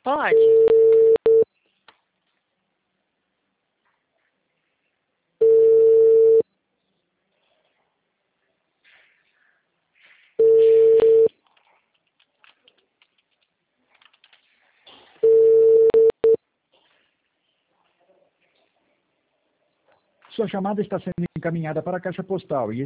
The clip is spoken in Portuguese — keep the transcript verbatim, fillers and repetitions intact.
Pode. Sua chamada está sendo encaminhada para a caixa postal e